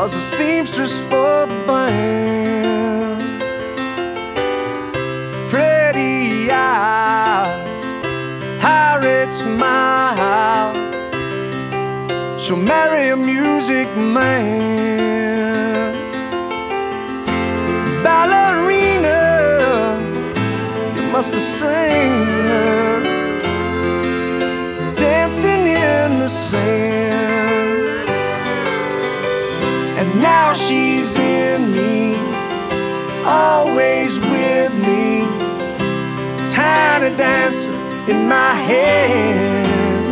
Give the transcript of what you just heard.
was a seamstress for the band. Pretty eye, Harriet smile, she'll marry a music man. Ballerina, you must have seen her dancing in the sand. And now she's in me, always with me, tiny dancer in my head.